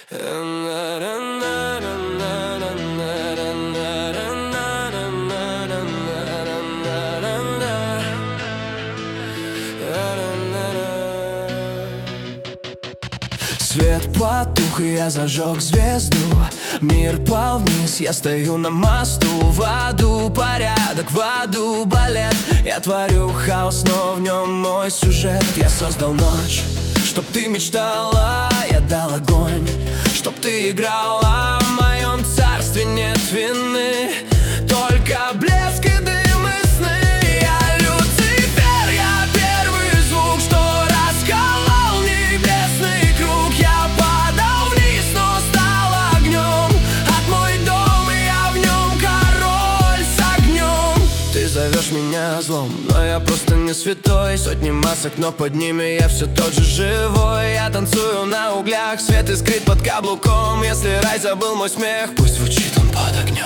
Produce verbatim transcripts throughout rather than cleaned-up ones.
Свет потух, и я зажег звезду. Мир пал вниз, я стою на мосту. В аду порядок, в аду балет. Я творю хаос, но в нем мой сюжет. Я создал ночь, чтоб ты мечтала. Я дал огонь, чтоб ты играла. В моем царстве нет вины, только блеск и дым и сны. Я Люцифер, я первый звук, что расколол небесный круг. Я падал вниз, но стал огнем. От мой дом, и я в нем король с огнем. Ты зовешь меня злом, но я просто не святой. Сотни масок, но под ними я все тот же живой. Я танцую на углях, свет искрит под каблуком. Если рай забыл мой смех, пусть звучит он под огнем.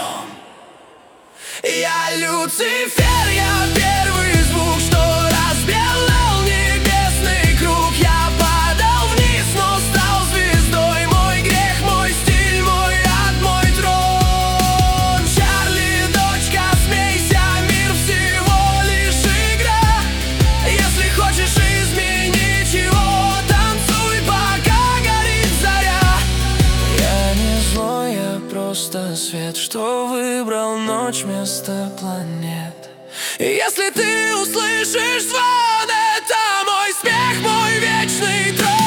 Я Люцифер, я первый звук, что разбелел небесный круг. Я падал вниз, но стал звездой. Мой грех, мой стиль, мой ад, мой трон. Чарли, дочка, смейся, мир всего лишь игра. Если хочешь изменить его, танцуй, пока горит заря. Я не злой, я просто свет, что выбрал ночь вместо планет. И если ты услышишь звон, это мой смех, мой вечный трон.